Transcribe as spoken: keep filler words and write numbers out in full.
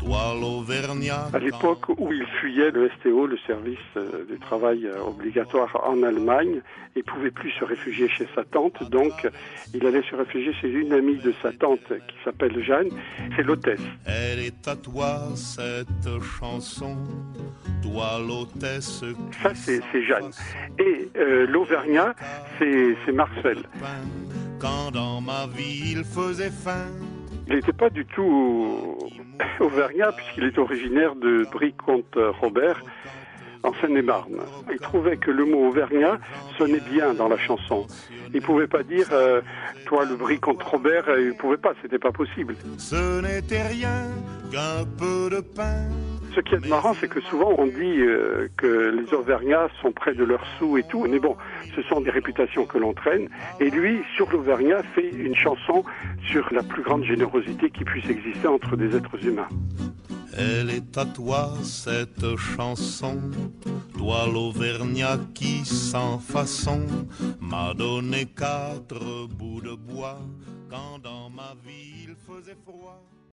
toi l'Auvergnat. À l'époque où il fuyait le S T O, le service euh, du travail euh, obligatoire en Allemagne, il ne pouvait plus se réfugier chez sa tante, donc il allait se réfugier chez une amie de sa tante qui s'appelle Jeanne, c'est l'hôtesse. Elle est à toi cette chanson, toi l'hôtesse. Ça c'est, c'est Jeanne. Et euh, l'Auvergnat, c'est, c'est Marcel. Quand dans ma vie il faisait faim. Il n'était pas du tout auvergnat puisqu'il est originaire de Brie-Comte-Robert en Seine-et-Marne. Il trouvait que le mot auvergnat sonnait bien dans la chanson. Il ne pouvait pas dire euh, toi le Brie-Comte-Robert, il ne pouvait pas, c'était pas possible. Ce n'était rien qu'un peu de pain. Ce qui est marrant, c'est que souvent on dit euh, que les Auvergnats sont près de leurs sous et tout, mais bon, ce sont des réputations que l'on traîne. Et lui, sur l'Auvergnat, fait une chanson sur la plus grande générosité qui puisse exister entre des êtres humains. Elle est à toi cette chanson, toi l'Auvergnat qui sans façon m'a donné quatre bouts de bois quand dans ma vie il faisait froid.